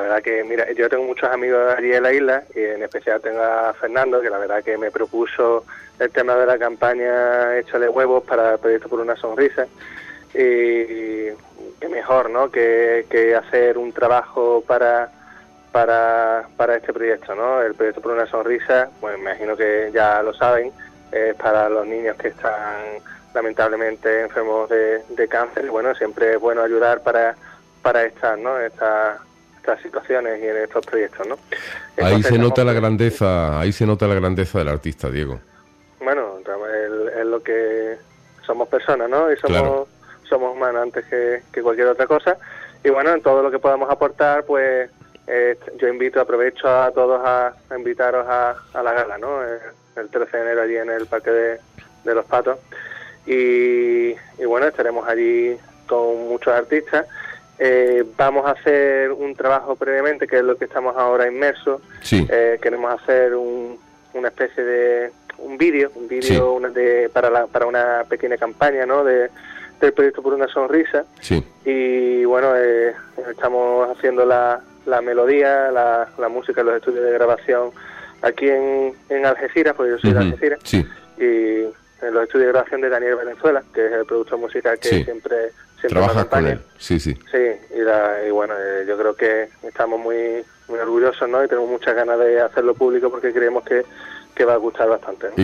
verdad que, mira, yo tengo muchos amigos allí en la isla, y en especial tengo a Fernando, que la verdad que me propuso el tema de la campaña Échale Huevos para el proyecto Por una Sonrisa, y que mejor, ¿no?, que hacer un trabajo para este proyecto, ¿no? El proyecto Por una Sonrisa, pues me imagino que ya lo saben, es para los niños que están lamentablemente enfermos de cáncer, y bueno, siempre es bueno ayudar para estas, ¿no?, estas situaciones y en estos proyectos, ¿no? Entonces, ahí se nota la grandeza del artista, Diego. Bueno, es lo que somos personas, ¿no? Y somos humanos antes que cualquier otra cosa. Y bueno, en todo lo que podamos aportar, pues yo aprovecho a todos a invitaros a la gala, ¿no? El 13 de enero allí en el Parque de los Patos. Y bueno, estaremos allí con muchos artistas. Vamos a hacer un trabajo previamente, que es lo que estamos ahora inmersos. Sí. Queremos hacer una especie de un vídeo Sí. para una pequeña campaña, ¿no?, del proyecto Por una Sonrisa. Sí. Y bueno, estamos haciendo la melodía, la música, los estudios de grabación aquí en Algeciras, porque yo soy de Algeciras. Sí. Y en los estudios de grabación de Daniel Valenzuela, que es el productor musical que siempre trabajas con él. Sí. Sí, y bueno, yo creo que estamos muy orgullosos, ¿no? Y tenemos muchas ganas de hacerlo público porque creemos que va a gustar bastante, ¿no?